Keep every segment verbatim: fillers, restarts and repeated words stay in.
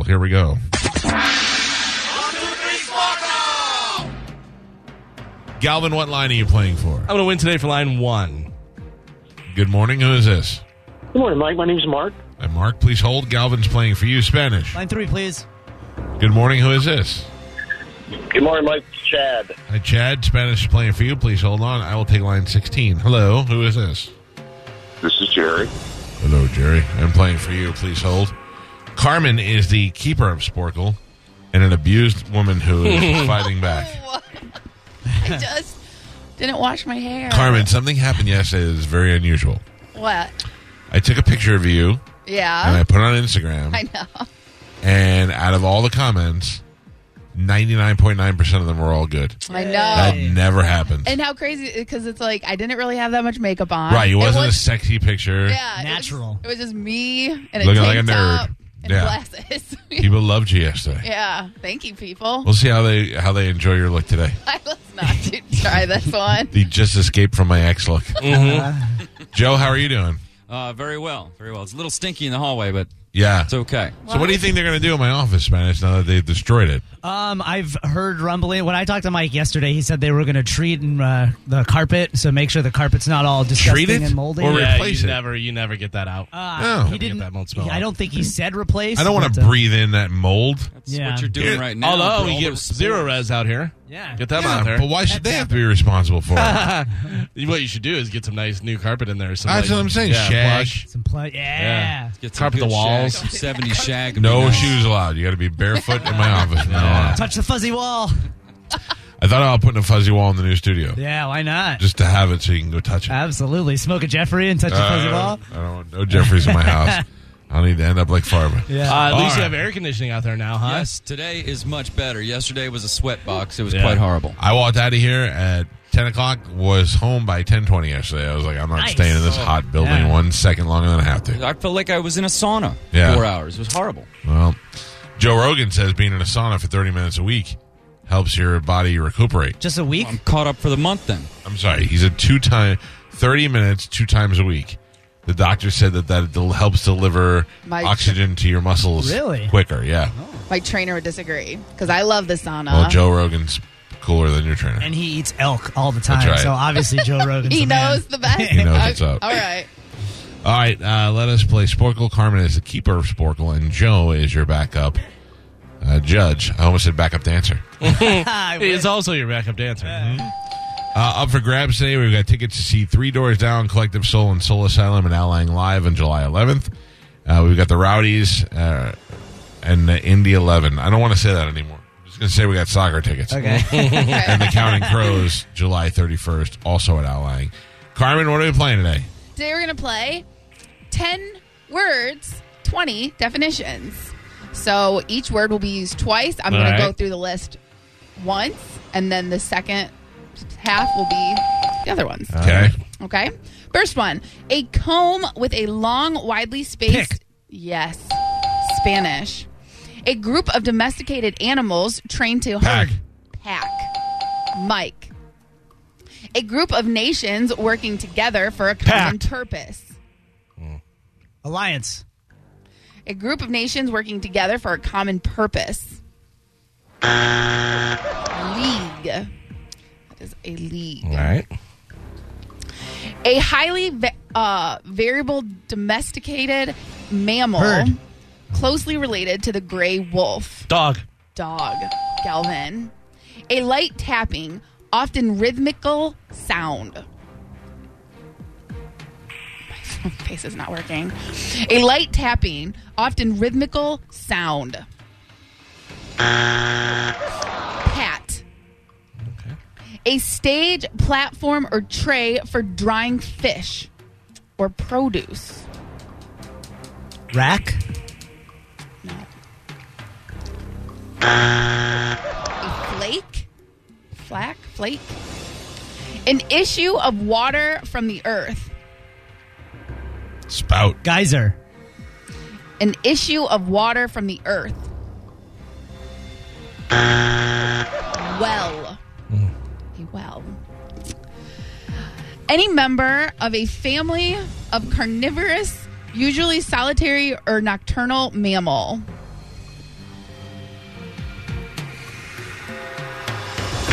Here we go. Galvin, what line are you playing for? I'm going to win today for line one. Good morning. Who is this? Good morning, Mike. My name's Mark. Hi, Mark. Please hold. Galvin's playing for you. Spanish. Line three, please. Good morning. Who is this? Good morning, Mike. Chad. Hi, Chad. Spanish is playing for you. Please hold on. I will take line sixteen. Hello. Who is this? This is Jerry. Hello, Jerry. I'm playing for you. Please hold. Carmen is the keeper of Sporkle and an abused woman who is fighting back. I just didn't wash my hair. Carmen, something happened yesterday that is very unusual. What? I took a picture of you Yeah. and I put it on Instagram. I know. And out of all the comments, ninety-nine point nine percent of them were all good. I know. That never happens. And how crazy, because it's like, I didn't really have that much makeup on. Right, it wasn't was, a sexy picture. Yeah. Natural. It was, it was just me and a Looking tank like a nerd. top and Yeah. glasses. People loved you yesterday. Yeah. Thank you, people. We'll see how they how they enjoy your look today. Let's not do, try this one. The just escaped from my ex look. Joe, how are you doing? Uh, very well, very well. It's a little stinky in the hallway, but Yeah. it's okay. So what do you think they're going to do in my office, Spanish, now that they've destroyed it? Um, I've heard rumbling. When I talked to Mike yesterday, he said they were going to treat uh, the carpet, so make sure the carpet's not all disgusting Treat it? and moldy. Or yeah, replace you it. never, you never get that out. Uh, No. he Get didn't. that mold smell he- I out. don't think he said replace. I don't want but, to uh, breathe in that mold. That's Yeah. what you're doing Yeah. right now. Although for you all get those zero sports. res out here. Yeah. Get them Yeah, out there. but why should they have to be responsible for it? What you should do is get some nice new carpet in there. Some That's like, what I'm saying. Yeah, Shag. plush. Some pla- yeah. Yeah. Get some Carpet good the walls. Shag, some seventies shag. would No be nice. shoes allowed. You got to be barefoot in my office from now on. Touch the fuzzy wall. I thought about putting a fuzzy wall in the new studio. Yeah, why not? Just to have it so you can go touch it. Absolutely. Smoke a Jeffrey and touch the fuzzy Uh, wall. I don't want no Jeffries in my house. I don't need to end up like Farba. Yeah. Uh, at All least you right. have air conditioning out there now, huh? Yes, today is much better. Yesterday was a sweat box. It was Yeah. quite horrible. I walked out of here at ten o'clock, was home by ten twenty yesterday. I was like, I'm not Nice. staying in this hot building Yeah. one second longer than I have to. I felt like I was in a sauna Yeah. four hours. It was horrible. Well, Joe Rogan says being in a sauna for thirty minutes a week helps your body recuperate. Just a week? I'm caught up for the month then. I'm sorry. He's a two time, thirty minutes, two times a week. The doctor said that that del- helps deliver My- oxygen to your muscles Really? quicker. Yeah. My trainer would disagree because I love the sauna. Well, Joe Rogan's cooler than your trainer. And he eats elk all the time. right. So obviously Joe Rogan's he the man. knows the best. He knows what's up. All right. All right, uh, let us play Sporkle. Carmen is the keeper of Sporkle, and Joe is your backup uh, judge. I almost said backup dancer. I It's wish. also your backup dancer. Uh, up for grabs today, we've got tickets to see Three Doors Down, Collective Soul and Soul Asylum, and Outlying Live on July eleventh. Uh, we've got the Rowdies uh, and the Indy eleven. I don't want to say that anymore. I'm just going to say we got soccer tickets. Okay. And the Counting Crows, July thirty-first, also at Outlying. Carmen, what are we playing today? Today we're going to play ten words, twenty definitions. So each word will be used twice. I'm All going right. to go through the list once, and then the second half will be the other ones. Okay. Okay. First one, a comb with a long, widely spaced. Pick. Yes. Spanish. A group of domesticated animals trained to Pack. herd. Pack. Mike. A group of nations working together for a common Pack. purpose. Alliance. A group of nations working together for a common purpose. League. That is a league. All right. A highly va- uh, variable domesticated mammal Herd. closely related to the gray wolf. Dog. Dog. Galvin. A light tapping, often rhythmical sound. My face is not working. A light tapping, often rhythmical sound. Pat. A stage, platform, or tray for drying fish or produce. Rack. No. A flake. Flack? Flake? An issue of water from the earth. Spout. Geyser. An issue of water from the earth. Well. A well. Any member of a family of carnivorous, usually solitary or nocturnal mammal.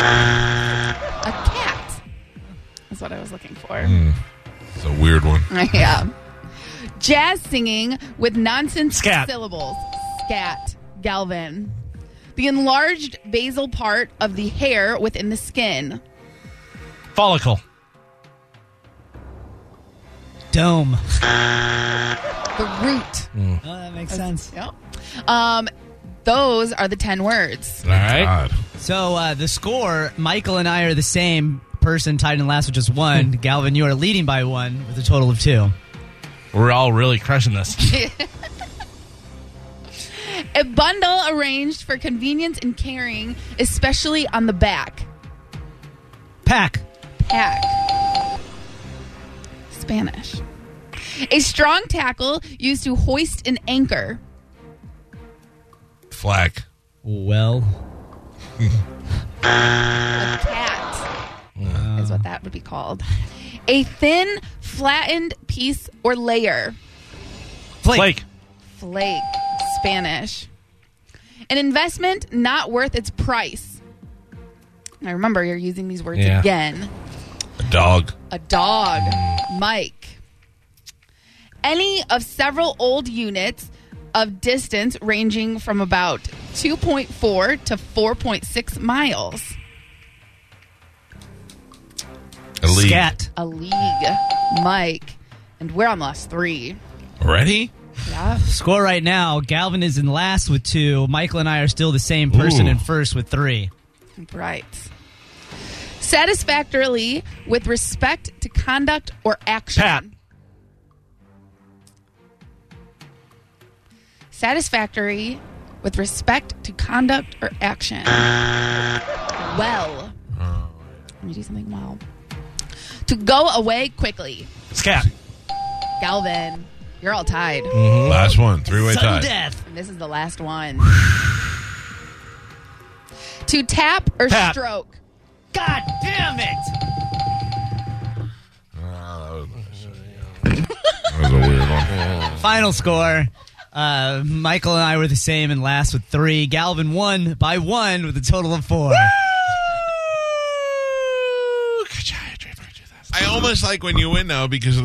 A cat. That's what I was looking for. It's a weird one. Yeah. Jazz singing with nonsense Scat. syllables. Scat. Galvin. The enlarged basal part of the hair within the skin. Follicle. Dome. The root. Oh, that makes sense. Yep. Um, those are the ten words. All right. God. So uh, the score, Michael and I are the same person, tied in last with just one. Galvin, you are leading by one with a total of two. We're all really crushing this. A bundle arranged for convenience in carrying, especially on the back. Pack. Pack. Spanish. A strong tackle used to hoist an anchor. Flag. Well. A cat is what that would be called. A thin, flattened piece or layer. Flake. Flake. Flake. Spanish. An investment not worth its price. Now remember, you're using these words Yeah. again. A dog. A dog. Mike. Any of several old units of distance ranging from about two point four to four point six miles. A league. Scat. A league. Mike. And we're on the last three. Ready? Yeah. Score right now, Galvin is in last with two. Michael and I are still the same person Ooh. in first with three. Right. Satisfactorily with respect to conduct or action. Pat. Satisfactory with respect to conduct or action. Well. Let me do something well. To go away quickly. Scat. Galvin, you're all tied. Last one. Three-way Sudden tie. death. And this is the last one. To tap or Pat. stroke. God damn it! Ah, that, was, that was a weird one. Final score. Uh, Michael and I were the same in last with three. Galvin won by one with a total of four. I almost like when you win, though, because